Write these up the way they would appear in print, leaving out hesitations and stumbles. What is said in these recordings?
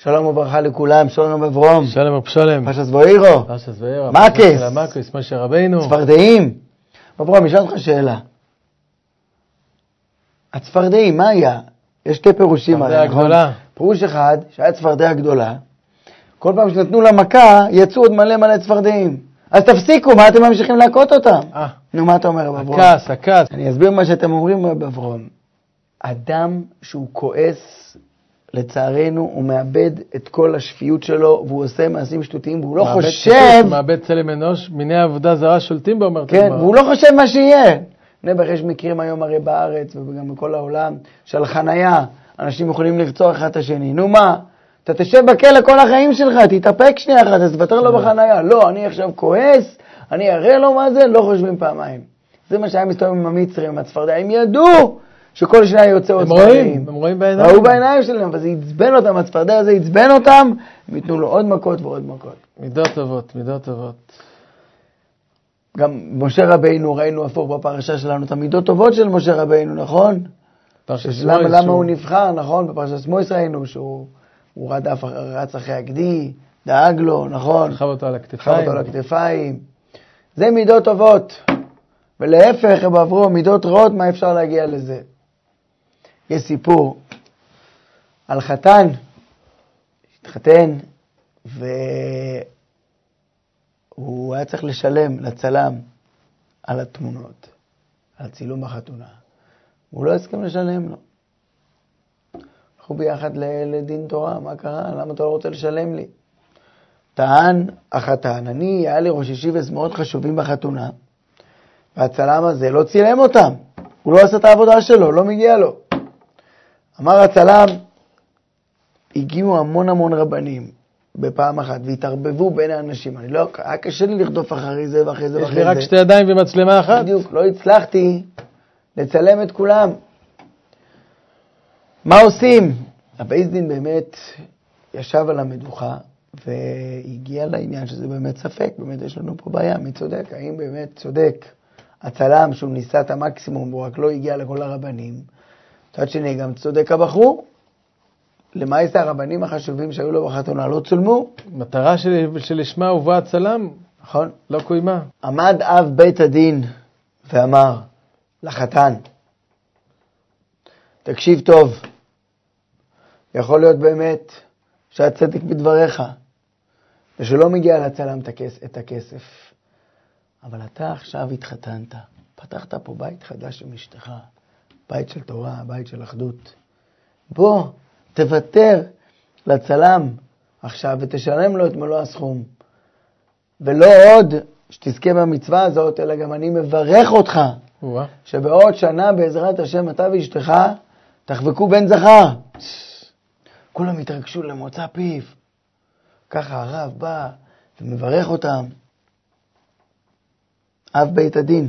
שלום וברכה לכולם, שלום אברום. שלום אבשלם. פרשת ואירו. פרשת ואירו. מקס. מקס, משה רבינו. צפרדעים. אברום, אשאל אותך שאלה. הצפרדעים, מה היה? יש שתי פירושים. צפרדע הגדולה. פירוש אחד, שהיה צפרדע גדולה, כל פעם שנתנו לה מכה, יצאו עוד מלא צפרדעים. אז תפסיקו, מה אתם ממשיכים להכות אותם? נו, מה אתה אומר, אברום? הכעס. אני אסביר מה שאתם אומרים, אברום. אדם שהוא כועס, לצערנו, הוא מאבד את כל השפיות שלו, והוא עושה מעשים שטותיים, והוא לא חושב... הוא מאבד צלם אנוש, מיני עבודה זרה שולטים בו, אומרת. כן, והוא לא חושב מה שיהיה. נבח, יש מקרים היום הרי בארץ, וגם בכל העולם, של חנייה, אנשים יכולים לרצוח אחד את השני. נו מה? אתה תשב בכלא כל החיים שלך, תתאפק שנייה אחת, אז תוותר לו בחנייה. לא, אני עכשיו כועס, אני אראה לו מה זה, לא חושבים פעמיים. זה מה שהיה מסתובב עם המצרים, עם הצפרדע. הם ידעו שכל שניה יוצא עוד צפרדעים. הם רואים בעיניים. ראו בעיניים שלהם, וזה יצבן אותם, הצפרדע הזה יצבן אותם, הם ייתנו לו עוד מכות ועוד מכות. מידות טובות, מידות טובות. גם משה רבינו, ראינו הפוך בפרשה שלנו, את המידות טובות של משה רבינו, נכון? למה הוא נבחר, נכון? בפרשת שמואל ראינו שהוא רץ אחרי הגדי, דאג לו, נכון? חב אותו על הכתפיים. זה מידות טובות. ולהפך, בעברו, מידות רעות, מה אפשר להגיע לזה? יש סיפור על חתן, התחתן, והוא היה צריך לשלם לצלם על התמונות, על צילום החתונה. הוא לא הסכים לשלם לו. הלכו ביחד לדין תורה, מה קרה? למה אתה לא רוצה לשלם לי? טען החתן, היה לי ראש ישיבס מאוד חשובים בחתונה, והצלם הזה לא צילם אותם. הוא לא עשה את העבודה שלו, לא מגיע לו. אמר הצלם, הגיעו המון רבנים בפעם אחת, והתערבבו בין האנשים. היה קשה לי לרדוף אחרי זה ואחרי זה. יש לי רק שתי ידיים ומצלמה אחת. בדיוק, לא הצלחתי לצלם את כולם. מה עושים? הבייס דין באמת ישב על המדוכה, והגיע לעניין שזה באמת ספק, באמת יש לנו פה בעיה, מי צודק? האם באמת צודק הצלם שהוא ניסה את המקסימום, הוא רק לא הגיע לכל הרבנים? צד שני, גם צודק הבחור, למעשה הרבנים החשובים שהיו לו בחתונה לא צולמו. מטרה שלשמה הובא הצלם, נכון? לא קוימה. עמד אב בית הדין ואמר לחתן, תקשיב טוב, יכול להיות באמת שהצדק בדבריך, ושלא מגיע לצלם את הכסף. אבל אתה עכשיו התחתנת, פתחת פה בית חדש עם אשתך, בית של תורה, בית של אחדות. בוא, תוותר לצלם עכשיו ותשלם לו את מלוא הסכום. ולא עוד שתזכה במצווה הזאת, אלא גם אני מברך אותך, שבעוד שנה בעזרת השם אתה ואשתך תחבקו בן זכר. כולם התרגשו למוצא פיו. ככה הרב בא ומברך אותם. אב בית הדין.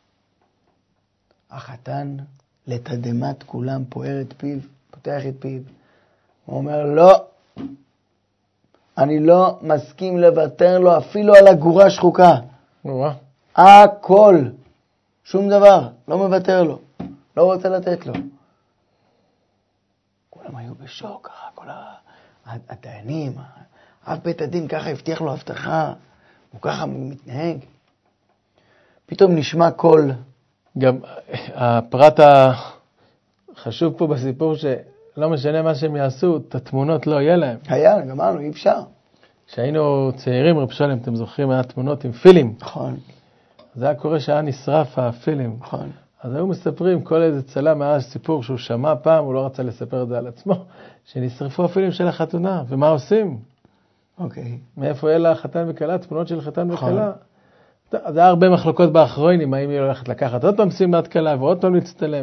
החתן לתדמת כולם פוער את פיו, פותח את פיו. הוא אומר, לא, אני לא מסכים לוותר לו אפילו על הגורה שחוקה. הכל, שום דבר, לא מוותר לו, לא רוצה לתת לו. כולם היו בשוק, כל הדיינים, אב בית הדין ככה הבטיח לו הבטחה, הוא ככה מתנהג. פתאום נשמע קול. גם הפרט החשוב פה בסיפור שלא משנה מה שהם יעשו, את התמונות לא יהיה להם. היה, גמרנו, אי אפשר. כשהיינו צעירים, רב שלם, אתם זוכרים, היה תמונות עם פילים. נכון. זה היה קורה שהיה נשרף הפילים. נכון. אז היו מספרים, כל איזה צלם היה סיפור שהוא שמע פעם, הוא לא רצה לספר את זה על עצמו, שנשרפו הפילים של החתונה, ומה עושים? אוקיי. מאיפה יהיה לחתן וקלה, תמונות של חתן וקלה? אז היה הרבה מחלוקות באחרונים, האם היא הולכת לקחת עוד פעם סימת קלה ועוד פעם להצטלם.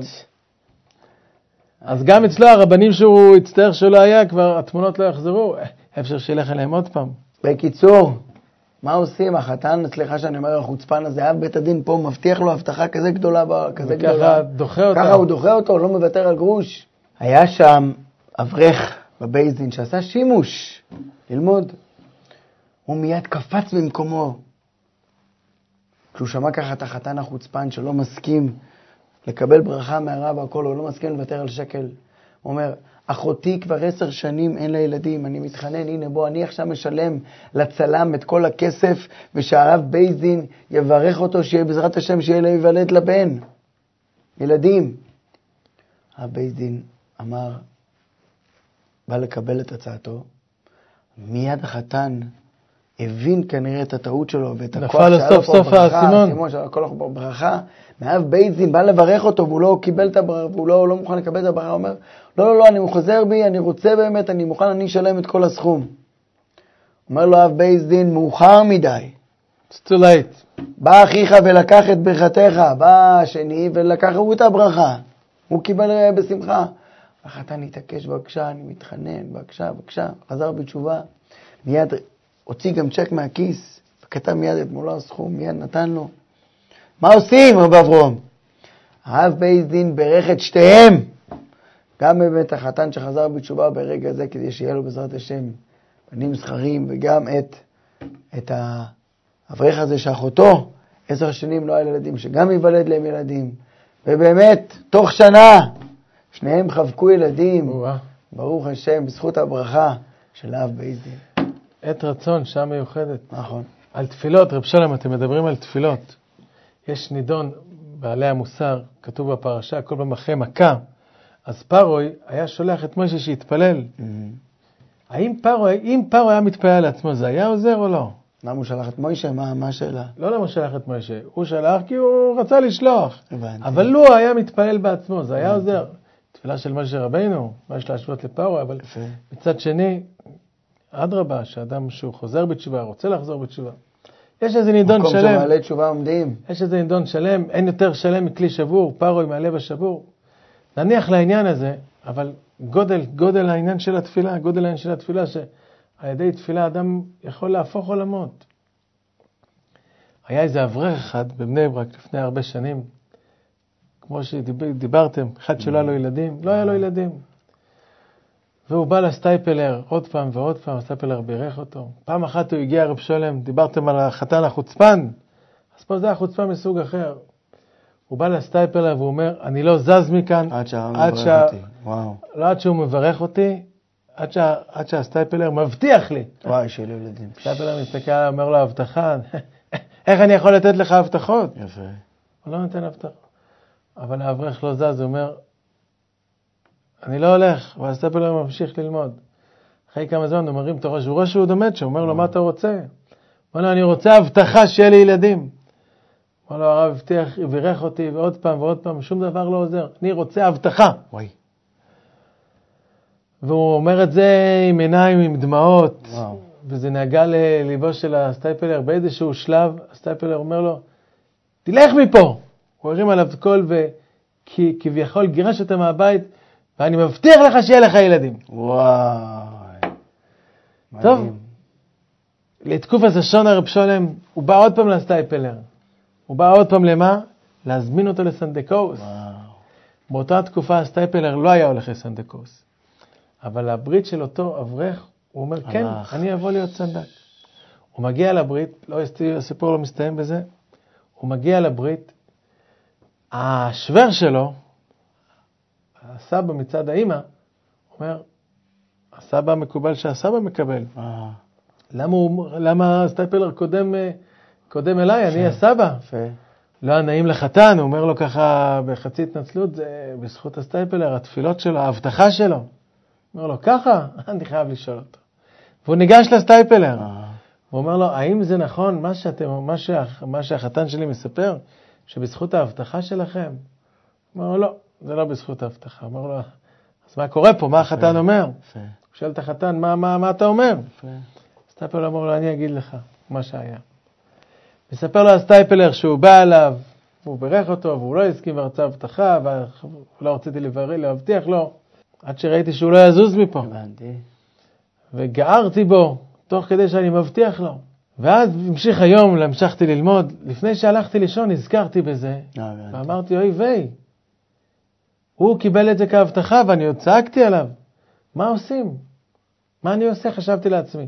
אז גם אצלו הרבנים שהוא הצטער שלא היה, כבר התמונות לא יחזרו, אפשר שילך אליהם עוד פעם. בקיצור, מה עושים? החתן, סליחה שאני אומר, החוצפן הזה, אב בית הדין פה מבטיח לו הבטחה כזה גדולה, כזה גדולה. וככה דוחה אותו. ככה הוא דוחה אותו, לא מוותר על גרוש. היה שם אברך בבית דין שעשה שימוש ללמוד. הוא מיד קפץ במקומו. כשהוא שמע ככה את החתן החוצפן שלא מסכים לקבל ברכה מהרב והכל, הוא לא מסכים לוותר על שקל. הוא אומר, אחותי כבר 10 שנים אין לה ילדים, אני מתחנן, הנה בוא, אני עכשיו משלם לצלם את כל הכסף, ושהרב בית דין יברך אותו, שיהיה בעזרת השם, שיהיה לו ייוולד לבן. ילדים. הרב בית דין אמר, בא לקבל את הצעתו, מיד החתן הבין כנראה את הטעות שלו, ואת הכוח שהיה לו פה ברכה, הסימון שהיה לו פה ברכה, מהרב בית דין בא לברך אותו, והוא לא קיבל את הברכה, והוא לא מוכן לקבל את הברכה, הוא אומר, לא, אני חוזר בי, אני רוצה באמת, אני מוכן, אני אשלם את כל הסכום. אומר לו הרב בית דין, מאוחר מדי. It's too late. בא אחיך ולקח את ברכתך, בא השני ולקח הוא את הברכה. הוא קיבל בשמחה. החתן התעקש, בבקשה, אני מתחנן, בבקשה. חזר בתשובה. מיד הוציא גם צ'ק מהכיס, וכתב מיד את מולו הסכום, מיד נתן לו. מה עושים, רב אברום? הרב בית דין ברך את שתיהם. גם באמת החתן שחזר בתשובה ברגע הזה, כדי שיהיה לו בעזרת השם בנים זכרים, וגם את האברך הזה שאחותו 10 שנים לא היה ילדים, שגם ייוולד להם ילדים. ובאמת, תוך שנה, שניהם חבקו ילדים. ברוך השם, בזכות הברכה של הרב בית דין. עת רצון, שעה מיוחדת. נכון. על תפילות, רב שלום, אתם מדברים על תפילות. יש נידון בעלי המוסר, כתוב בפרשה, כל פעם אחרי מכה, אז פרוי היה שולח את משה שיתפלל. אם פרוי היה מתפלל לעצמו, זה היה עוזר או לא? למה הוא שלח את משה? מה השאלה? לא למה הוא שלח את משה, הוא שלח כי הוא רצה לשלוח. הבנתי. אבל לו היה מתפלל בעצמו, זה היה עוזר. תפילה של משה רבינו, מה יש להשוות לפרוי, אבל מצד שני, אדרבה, שאדם שהוא חוזר בתשובה, רוצה לחזור בתשובה. יש איזה נידון שלם. מקום שמעלה תשובה עומדים. יש איזה נידון שלם, אין יותר שלם מכלי שבור, פרוי מהלב השבור. נניח לעניין הזה, אבל גודל העניין של התפילה, שעל ידי תפילה אדם יכול להפוך עולמות. היה איזה אברך אחד בבני ברק לפני הרבה שנים, כמו שדיברתם, אחד שלא היה לו ילדים, לא היה לו ילדים. והוא בא לסטייפלר עוד פעם ועוד פעם, הסטייפלר בירך אותו. פעם אחת הוא הגיע רב שולם, דיברתם על החתן החוצפן, אז פה זה החוצפן מסוג אחר. הוא בא לסטייפלר והוא אומר, אני לא זז מכאן, עד שהוא מברך אותי, עד שהסטייפלר מבטיח לי. וואי, של ילדים. הסטייפלר מסתכל, אומר לו, הבטחה, איך אני יכול לתת לך הבטחות? יפה. הוא לא נותן הבטחות. אבל האברך לא זז, הוא אומר, אני לא הולך, והסטייפלר ממשיך ללמוד. אחרי כמה זמן הוא מרים את הראש, הוא רואה שהוא דומת שם, הוא אומר לו, מה אתה רוצה? הוא אומר לו, אני רוצה הבטחה שיהיה לי ילדים. אמר לו, הרב הבטיח, בירך אותי, ועוד פעם, שום דבר לא עוזר. אני רוצה הבטחה. וואי. והוא אומר את זה עם עיניים, עם דמעות. וואו. וזה נגע לליבו של הסטייפלר. באיזשהו שלב, הסטייפלר אומר לו, תלך מפה. הוא הרים עליו את כל, וכביכול גירש אותה מהבית, ואני מבטיח לך שיהיה לך ילדים. וואי. טוב. לתקוף הזה שון הרב שולם, הוא בא עוד פעם לסטייפלר. הוא בא עוד פעם למה? להזמין אותו לסנדקוס. באותה תקופה הסטייפלר לא היה הולך לסנדקוס. אבל הברית של אותו אברך, הוא אומר, כן, אני אבוא להיות סנדק. הוא מגיע לברית, הסיפור לא מסתיים בזה, הוא מגיע לברית, השוור שלו, הסבא מצד האמא, אומר, הסבא מקובל שהסבא מקבל. למה הסטייפלר קודם אליי, אני הסבא. לא הנעים לחתן, הוא אומר לו ככה בחצי התנצלות, זה בזכות הסטייפלר, התפילות שלו, ההבטחה שלו. הוא אומר לו, ככה? אני חייב לשאול אותו. והוא ניגש לסטייפלר. הוא אומר לו, האם זה נכון מה שהחתן שלי מספר, שבזכות ההבטחה שלכם? הוא אומר לו, לא, זה לא בזכות ההבטחה. הוא אומר לו, אז מה קורה פה? מה החתן אומר? הוא שואל את החתן, מה אתה אומר? הסטייפלר אומר לו, אני אגיד לך מה שהיה. מספר לו הסטייפלר שהוא בא אליו, הוא בירך אותו, והוא לא הסכים ורצה הבטחה, ולא רציתי להבטיח לו, עד שראיתי שהוא לא יזוז מפה. וגערתי בו, תוך כדי שאני מבטיח לו. ואז המשיך היום, המשכתי ללמוד. לפני שהלכתי לישון, נזכרתי בזה, ואמרתי, אוי ויי, הוא קיבל את זה כהבטחה, ואני עוד צעקתי עליו. מה עושים? מה אני עושה? חשבתי לעצמי.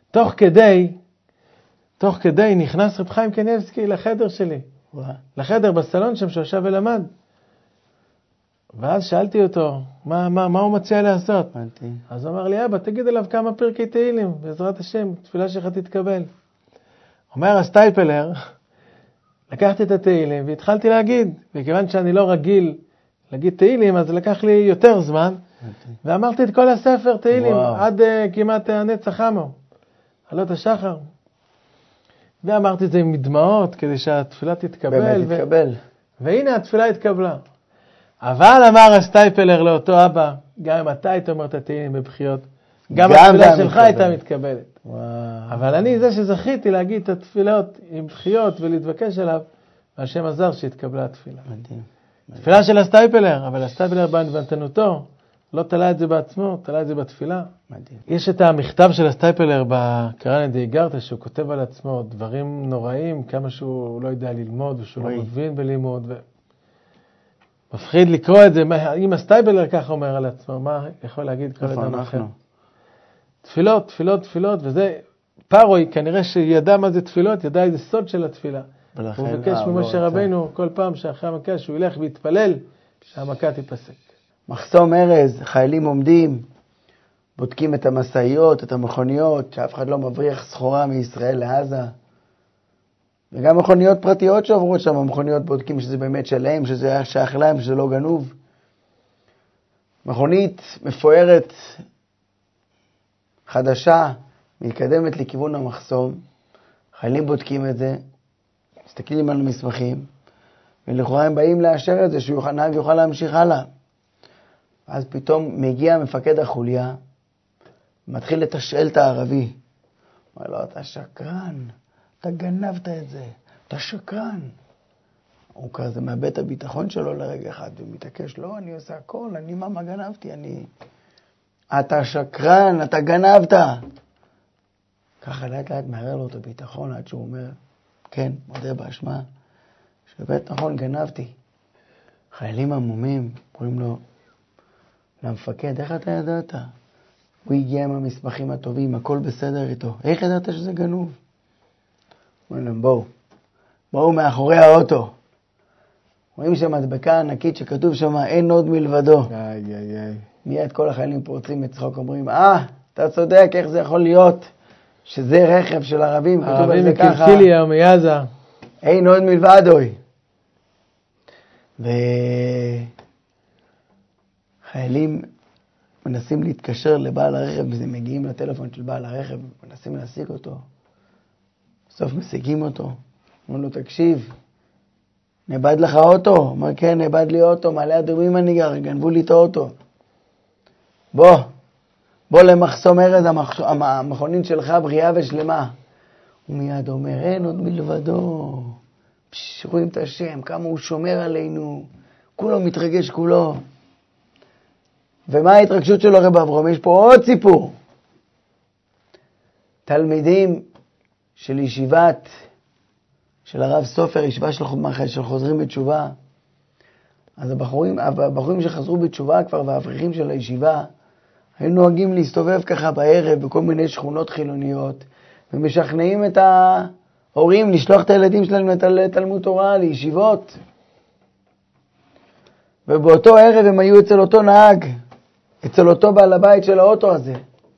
תוך כדי נכנס רב חיים קניבסקי לחדר שלי. לחדר בסלון שם שישב ולמד. ואז שאלתי אותו, מה הוא מציע לעשות? הבנתי. אז הוא אמר לי, אבא, תגיד עליו כמה פרקי תהילים, בעזרת השם, תפילה שלך תתקבל. אומר הסטייפלר, לקחתי את התהילים והתחלתי להגיד, וכיוון שאני לא רגיל להגיד תהילים, אז לקח לי יותר זמן, ואמרתי את כל הספר תהילים, עד כמעט הנצח עמו, עלות השחר. ואמרתי את זה עם דמעות, כדי שהתפילה תתקבל. באמת תתקבל. והנה התפילה התקבלה. אבל אמר הסטייפלר לאותו אבא, גם אם אתה היית אומר את התהילים בבחיות, גם התפילה שלך הייתה מתקבלת. אבל אני זה שזכיתי להגיד את התפילות עם בחיות ולהתבקש עליו, והשם עזר שהתקבלה התפילה. מדהים. תפילה של הסטייפלר, אבל הסטייפלר בנתנותו, לא תלה את זה בעצמו, תלה את זה בתפילה. מדהים. יש את המכתב של הסטייפלר בקראנא דאיגרתא, שהוא כותב על עצמו דברים נוראים, כמה שהוא לא יודע ללמוד, ושהוא לא מבין בלימוד. מפחיד לקרוא את זה, אם הסטייפלר ככה אומר על עצמו, מה יכול להגיד כל אדם אחר? תפילות, תפילות, תפילות, וזה פארוי, כנראה שידע מה זה תפילות, ידע איזה סוד של התפילה. הוא מבקש ממשה רבינו כל פעם שאחרי המכה שהוא ילך ויתפלל, שהמכה תיפסק. מחסום ארז, חיילים עומדים, בודקים את המשאיות, את המכוניות, שאף אחד לא מבריח סחורה מישראל לעזה. וגם מכוניות פרטיות שעוברות שם, המכוניות בודקים שזה באמת שלהם, שזה שייך להם, שזה לא גנוב. מכונית מפוארת, חדשה, מתקדמת לכיוון המחסום, חיילים בודקים את זה, מסתכלים על המסמכים, ולכאורה הם באים לאשר את זה, שהנהג יוכל להמשיך הלאה. אז פתאום מגיע מפקד החוליה, מתחיל לתשאל את הערבי. אומר לו, אתה שקרן, אתה גנבת את זה, אתה שקרן. הוא כזה מאבד את הביטחון שלו לרגע אחד, ומתעקש, לא, אני עושה הכל, אני מה גנבתי, אתה שקרן, אתה גנבת. ככה לאט לאט מערער לו את הביטחון, עד שהוא אומר, כן, מודה באשמה, שבאמת נכון, גנבתי. חיילים עמומים, קוראים לו, למפקד, איך אתה ידעת? הוא הגיע עם המסמכים הטובים, הכל בסדר איתו. איך ידעת שזה גנוב? אומרים להם, בואו מאחורי האוטו. רואים שם מדבקה ענקית שכתוב שם, אין עוד מלבדו. מיד כל החיילים פורצים מצחוק, אומרים, אתה צודק, איך זה יכול להיות שזה רכב של ערבים, כתוב על זה ככה. ערבים מקלקיליה ומייזה. אין עוד מלבדוי. וחיילים מנסים להתקשר לבעל הרכב, מגיעים לטלפון של בעל הרכב, מנסים להשיג אותו. בסוף משיגים אותו. אומרים לו, תקשיב, נאבד לך אוטו? אומר, כן, נאבד לי אוטו, מעלה אדומים אני גר, גנבו לי את האוטו. בוא למחסום ארז, המכונית שלך בריאה ושלמה. הוא מיד אומר, אין עוד מלבדו. רואים את השם, כמה הוא שומר עלינו. כולו מתרגש כולו. ומה ההתרגשות שלו רב אברהם? יש פה עוד סיפור. תלמידים של ישיבת, של הרב סופר, ישיבה של חוזרים בתשובה. אז הבחורים שחזרו בתשובה כבר, והאברכים של הישיבה, היו נוהגים להסתובב ככה בערב בכל מיני שכונות חילוניות, ומשכנעים את ההורים לשלוח את הילדים שלהם לתלמוד תורה, לישיבות. ובאותו ערב הם היו אצל אותו נהג, אצל אותו בעל הבית של האוטו הזה.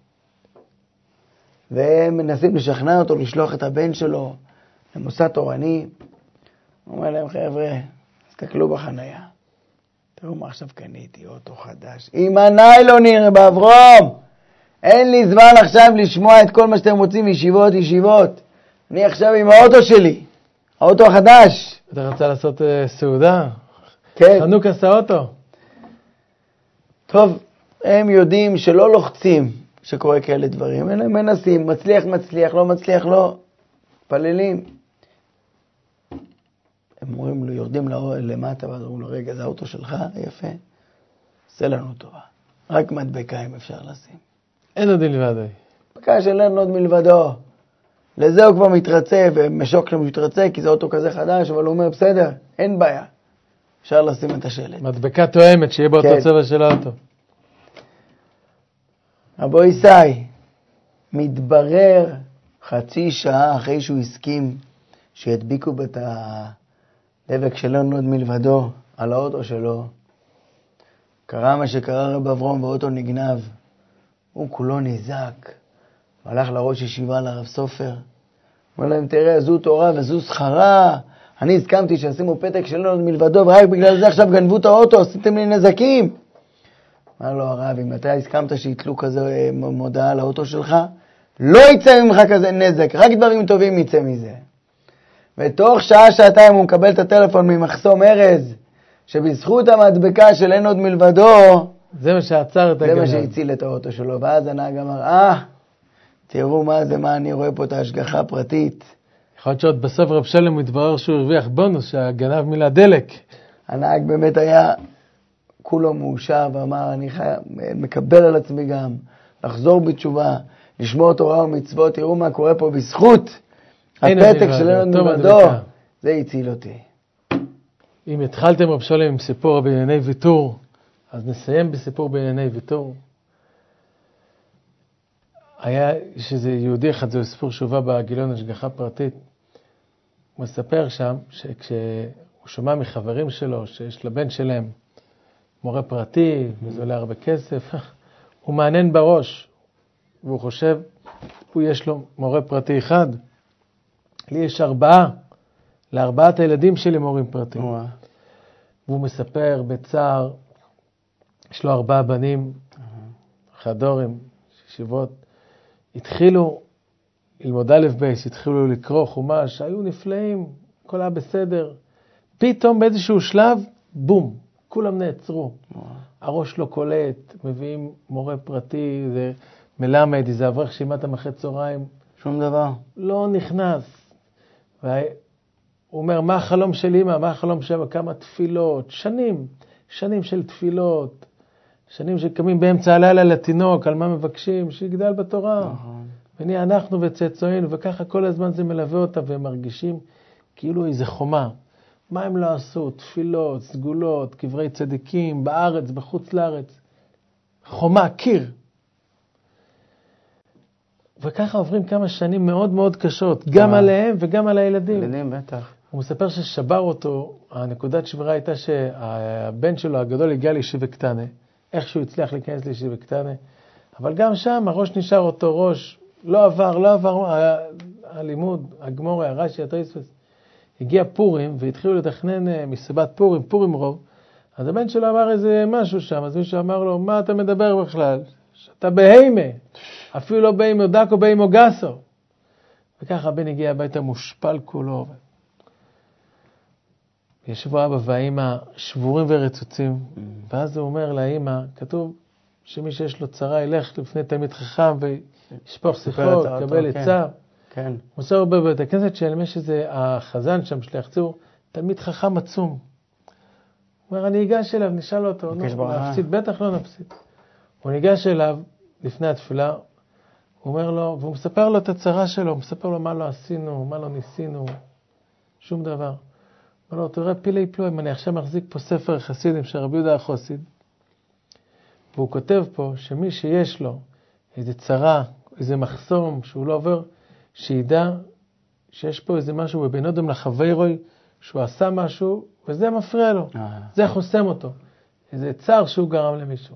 והם מנסים לשכנע אותו לשלוח את הבן שלו למוסד תורני. הוא אומר להם, חבר'ה, תסתכלו בחנייה. תראו מה עכשיו קניתי, אוטו חדש. עם הניילונים, רב אברהם. אין לי זמן עכשיו לשמוע את כל מה שאתם רוצים, ישיבות. אני עכשיו עם האוטו שלי, האוטו החדש. אתה רצה לעשות סעודה? כן. חנוכה עשה אוטו. טוב, הם יודעים שלא לוחצים שקורה כאלה דברים. הם מנסים, מצליח, לא מצליח, לא. פללים. הם אומרים לו, יורדים למטה, ואז אומרים לו, רגע, זה האוטו שלך? יפה. עושה לנו טובה. רק מדבקה אם אפשר לשים. אין עוד מלבדו. מדבקה של אין עוד מלבדו. לזה הוא כבר מתרצה, ומשוק לו מתרצה, כי זה אוטו כזה חדש, אבל הוא אומר, בסדר, אין בעיה. אפשר לשים את השלט. מדבקה תואמת, שיהיה באותו צבע של האוטו. רבו ישי, מתברר חצי שעה אחרי שהוא הסכים שידביקו את הדבק של אין עוד מלבדו על האוטו שלו, קרה מה שקרה רב אברום ואוטו נגנב. הוא כולו נזק. הלך לראש ישיבה לרב סופר. אומר להם, תראה, זו תורה וזו שכרה. אני הסכמתי שישימו פתק שאין עוד מלבדו, ורק בגלל זה עכשיו גנבו את האוטו, עשיתם לי נזקים. אמר לו הרב, אם אתה הסכמת שיתלו כזה מודעה לאוטו שלך, לא יצא ממך כזה נזק, רק דברים טובים יצא מזה. ותוך שעה-שעתיים הוא מקבל את הטלפון ממחסום ארז, שבזכות המדבקה של אין עוד מלבדו, זה מה שעצר את הגנב. זה מה שהציל את האוטו שלו. ואז הנהג אמר, תראו מה זה, מה אני רואה פה את ההשגחה הפרטית. יכול להיות שעוד בסוף רב שלם מתברר שהוא הרוויח בונוס, שהגנב מילה דלק. הנהג באמת היה כולו מאושר ואמר, אני מקבל על עצמי גם לחזור בתשובה, לשמור תורה ומצוות, תראו מה קורה פה בזכות הפתק של אין עוד מלבדו, זה הציל אותי. אם התחלתם רב שלם עם סיפור בענייני ויתור, אז נסיים בסיפור בענייני ויתור. היה שזה יהודי אחד, זהו סיפור שהובא בגיליון השגחה פרטית. הוא מספר שם שכשהוא שומע מחברים שלו שיש לבן שלהם מורה פרטי, וזה עולה הרבה כסף, הוא מעניין בראש, והוא חושב, הוא יש לו מורה פרטי אחד, לי יש 4, ל4 הילדים שלי מורים פרטיים. והוא מספר בצער, יש לו 4 בנים, חדורים, ישיבות, התחילו ללמוד א' בייס, התחילו לקרוא חומש, היו נפלאים, הכל היה בסדר. פתאום באיזשהו שלב, בום, כולם נעצרו. הראש לא קולט, מביאים מורה פרטי, זה מלמד, איזה אברך שימת המחת צהריים. שום דבר. לא נכנס. והוא אומר, מה החלום של אמא? מה החלום של אמא? כמה תפילות, שנים של תפילות. שנים שקמים באמצע הלילה לתינוק, על מה מבקשים, שיגדל בתורה. ונהיה אנחנו וצאצאינו, וככה כל הזמן זה מלווה אותה, והם מרגישים כאילו איזה חומה. מה הם לא עשו? תפילות, סגולות, קברי צדיקים, בארץ, בחוץ לארץ. חומה, קיר. וככה עוברים כמה שנים מאוד מאוד קשות, גם עליהם וגם על הילדים. ילדים, בטח. הוא מספר ששבר אותו, הנקודת שבירה הייתה שהבן שלו הגדול הגיע לישיבה קטנה, איכשהו הצליח להיכנס לישיבה קטנה, אבל גם שם הראש נשאר אותו ראש, לא עבר הלימוד, הגמור, הרש"י, התוספות. הגיע פורים והתחילו לתכנן מסיבת פורים רוב, אז הבן שלו אמר איזה משהו שם, אז מישהו אמר לו, מה אתה מדבר בכלל? שאתה בהימה, אפילו לא בהימו דקו, בהימו גסו. וככה הבן הגיע הביתה מושפל כולו. ישבו אבא והאמא שבורים ורצוצים, ואז הוא אומר לאמא, כתוב שמי שיש לו צרה ילך לפני תלמיד חכם וישפוך שיחות, קבל עצה. כן. הוא עושה הרבה בבית הכנסת שלהם, יש איזה החזן שם, שליח ציבור, תלמיד חכם עצום. הוא אומר, אני אגש אליו, נשאל אותו, נפסיד, בטח לא נפסיד. הוא ניגש אליו לפני התפילה, הוא אומר לו, והוא מספר לו את הצרה שלו, הוא מספר לו מה לא עשינו, מה לא ניסינו, שום דבר. הוא אומר לו, תראה פילי פלואים, אני עכשיו מחזיק פה ספר חסידים של רבי יהודה החסיד, והוא כותב פה שמי שיש לו איזה צרה, איזה מחסום שהוא לא עובר, שידע שיש פה איזה משהו בבין אדם לחברוי, שהוא עשה משהו, וזה מפריע לו, זה חוסם אותו, איזה צער שהוא גרם למישהו.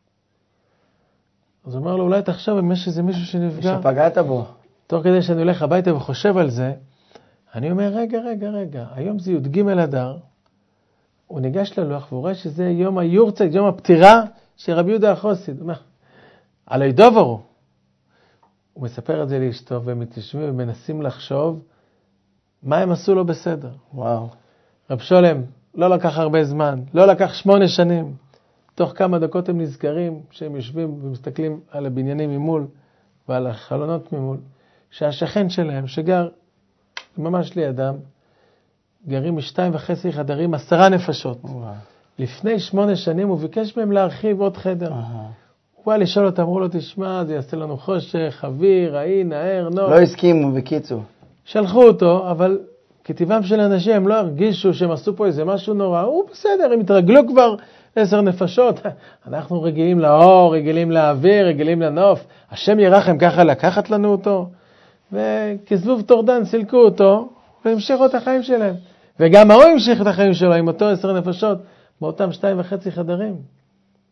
אז הוא אומר לו, אולי תחשוב אם יש איזה מישהו שנפגע. שפגעת בו. תוך כדי שאני הולך הביתה וחושב על זה, אני אומר, רגע, היום זה י"ג אדר, הוא ניגש ללוח והוא רואה שזה יום היורצייט, יום הפטירה של רבי יהודה החסיד. הוא אומר, על הידוברו. הוא מספר את זה לאשתו, והם מתיישבים ומנסים לחשוב מה הם עשו לו בסדר. וואו. רב שלם, לא לקח הרבה זמן, לא לקח 8 שנים. תוך כמה דקות הם נזכרים שהם יושבים ומסתכלים על הבניינים ממול ועל החלונות ממול, שהשכן שלהם שגר ממש לידם, גרים 2.5 חדרים, 10 נפשות. לפני 8 שנים הוא ביקש מהם להרחיב עוד חדר. הוא היה לשאול אותם, אמרו לו, תשמע, זה יעשה לנו חושך, אוויר, רעי, נער, נור. לא הסכימו, בקיצור. שלחו אותו, אבל כטבעם של אנשים, הם לא הרגישו שהם עשו פה איזה משהו נורא. הוא בסדר, הם התרגלו כבר 10 נפשות. אנחנו רגילים לאור, רגילים לאוויר, רגילים לנוף. השם ירחם ככה לקחת לנו אותו. וכזבוב טורדן סילקו אותו, והמשיכו את החיים שלהם. וגם ההוא המשיך את החיים שלו עם אותו 10 נפשות, באותם 2.5 חדרים.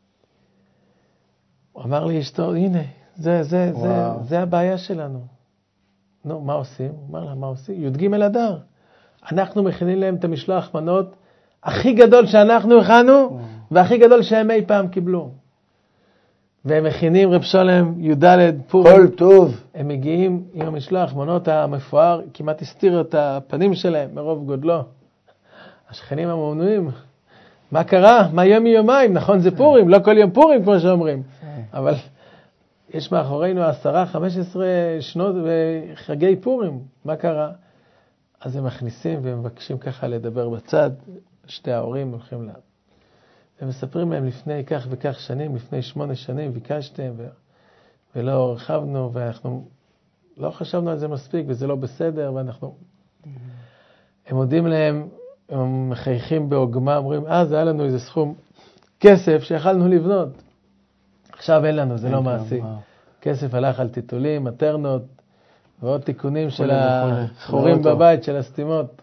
הוא אמר לי אשתו, הנה, זה הבעיה שלנו. נו, מה עושים? הוא אמר לה, מה עושים? י"ג אדר. אנחנו מכינים להם את המשלוח מנות הכי גדול שאנחנו הכנו, והכי גדול שהם אי פעם קיבלו. והם מכינים רב שולם י"ד פורים. כל טוב. הם מגיעים עם המשלוח מנות המפואר, כמעט הסתירו את הפנים שלהם מרוב גודלו. השכנים הממנועים, מה קרה? מה יום מיומיים? נכון, זה פורים, לא כל יום פורים כמו שאומרים. אבל יש מאחורינו 10-15 שנות וחגי פורים. מה קרה? אז הם מכניסים ומבקשים ככה לדבר בצד. שתי ההורים הולכים לה. הם מספרים להם לפני כך וכך שנים, לפני 8 שנים ביקשתם ולא הרחבנו, ואנחנו לא חשבנו על זה מספיק וזה לא בסדר, ואנחנו... הם מודים להם, הם מחייכים בעוגמה, אומרים, זה היה לנו איזה סכום כסף שיכלנו לבנות. עכשיו אין לנו, זה לא מעשי. כסף הלך על טיטולים, מטרנות, ועוד תיקונים של החורים בבית, של הסתימות.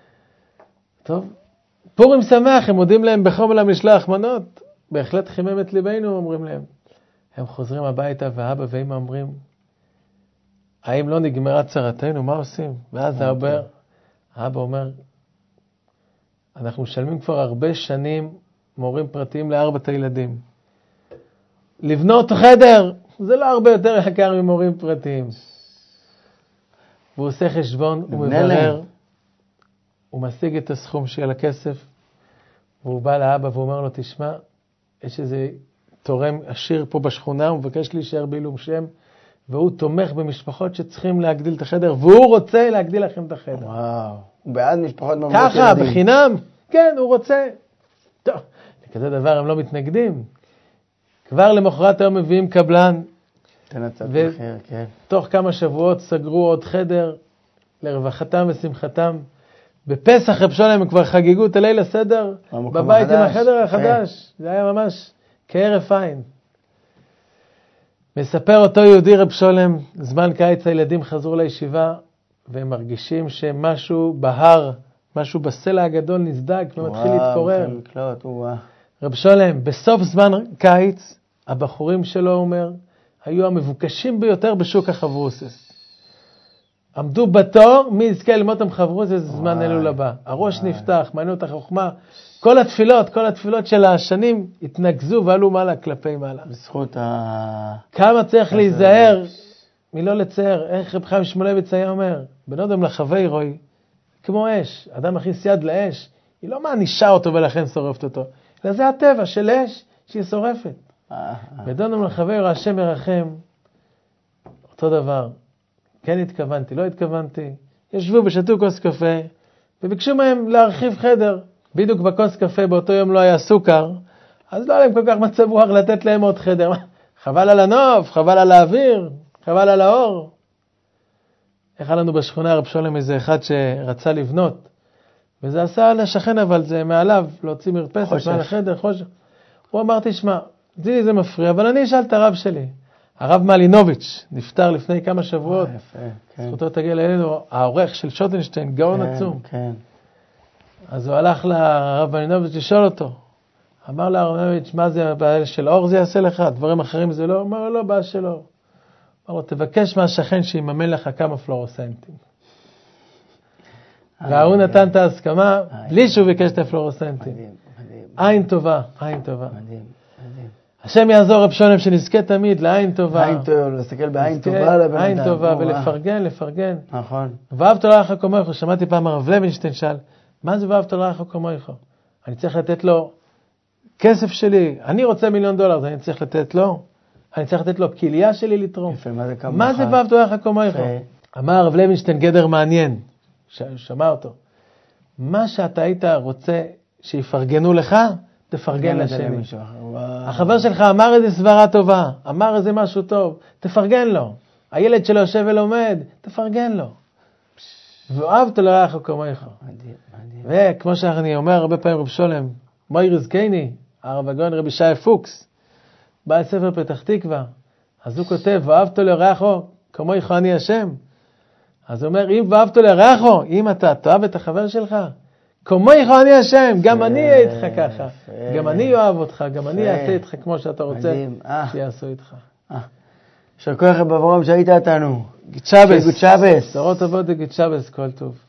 טוב, פורים שמח, הם מודים להם בחום למשלוח מנות. בהחלט חימם את ליבנו, אומרים להם. הם חוזרים הביתה, והאבא ואמא אומרים, האם לא נגמרה צרתנו? מה עושים? ואז האבא אומר, אנחנו משלמים כבר הרבה שנים מורים פרטיים ל4 הילדים. לבנות חדר, זה לא הרבה יותר יקר ממורים פרטיים. והוא עושה חשבון, הוא מברר, הוא משיג את הסכום של הכסף, והוא בא לאבא והוא אומר לו, תשמע, יש איזה תורם עשיר פה בשכונה, הוא מבקש להישאר בעילום שם, והוא תומך במשפחות שצריכים להגדיל את החדר, והוא רוצה להגדיל לכם את החדר. וואו, הוא בעד משפחות ממות ילדים. ככה, בחינם, כן, הוא רוצה. טוב, לכזה דבר הם לא מתנגדים. כבר למחרת היום מביאים קבלן, תוך כמה שבועות סגרו עוד חדר, לרווחתם ושמחתם. בפסח רב שולם הם כבר חגיגו את הליל הסדר, בבית עם החדר החדש. זה היה ממש כערף עין. מספר אותו יהודי רב שולם, זמן קיץ הילדים חזרו לישיבה, והם מרגישים שמשהו בהר, משהו בסלע הגדול נסדק ומתחיל להתפורר. רב שולם, בסוף זמן קיץ, הבחורים שלו אומר, היו המבוקשים ביותר בשוק החברוסס. עמדו בתור, מי יזכה ללמוד עם חברוסס זמן אלול הבא. הראש נפתח, מעניין את החוכמה. כל התפילות של השנים התנגזו ועלו מעלה כלפי מעלה. בזכות כמה צריך להיזהר מלא לצייר. איך רב חיים שמואלביץ היה אומר, בן אדם לחווי רוי, כמו אש. אדם מכניס יד לאש, היא לא מענישה אותו ולכן שורפת אותו. אלא זה הטבע של אש שהיא שורפת. בדונם לחבר השם מרחם, אותו דבר. כן התכוונתי, לא התכוונתי. ישבו ושתו כוס קפה, וביקשו מהם להרחיב חדר. בדיוק בכוס קפה באותו יום לא היה סוכר, אז לא היה להם כל כך מצב רוח לתת להם עוד חדר. חבל על הנוף, חבל על האוויר, חבל על האור. איך לנו בשכונה רב שולם איזה אחד שרצה לבנות, וזה עשה לשכן אבל זה מעליו, להוציא מרפסת מעל החדר, חושך. הוא אמר, תשמע, זה מפריע, אבל אני אשאל את הרב שלי. הרב מלינוביץ' נפטר לפני כמה שבועות. זכותו תגיע אלינו, העורך של שוטנשטיין, גאון עצום. אז הוא הלך לרב מלינוביץ' לשאול אותו. אמר לרב מלינוביץ', מה זה הבעיה של אור זה יעשה לך? דברים אחרים זה לא? אמר לו, לא, בעיה שלו. אמר לו, תבקש מהשכן שיממן לך כמה פלורוסנטים. והוא נתן את ההסכמה, בלי שהוא ביקש את הפלורוסנטים. עין טובה, עין טובה. השם יעזור רב שולם שנזכה תמיד לעין טובה. עין טובה, להסתכל בעין טובה לבן אדם. עין טובה ולפרגן, לפרגן. נכון. ואהבת לרעך כמוך, שמעתי פעם הרב לוינשטיין שאל, מה זה ואהבת לרעך כמוך? אני צריך לתת לו כסף שלי, אני רוצה $1,000,000, אז אני צריך לתת לו, אני צריך לתת לו כליה שלי לתרום. מה זה ואהבת לרעך כמוך? אמר הרב לוינשטיין גדר מעניין, שמע אותו. מה שאתה היית רוצה שיפרגנו לך, תפרגן לשני. החבר שלך אמר איזה סברה טובה, אמר איזה משהו טוב, תפרגן לו. הילד שלו יושב ולומד, תפרגן לו. ואהבת לרעך כמוך. וכמו שאני אומר הרבה פעמים רב שולם, מויר זקני, הרב הגאון רבי שי פוקס, בא לספר פתח תקווה, אז הוא כותב, ואהבת לרעך כמוך אני השם. אז הוא אומר, אם ואהבת לרעך, אם אתה תאהב את החבר שלך, כמוך אני השם, גם אני אהיה איתך ככה. גם אני אוהב אותך, גם אני אעשה איתך כמו שאתה רוצה שיעשו איתך. יישר כוח רב אברהם שהיית איתנו. גוד שבס. גוד שבס. בשורות טובות וגוד שבס, כל טוב.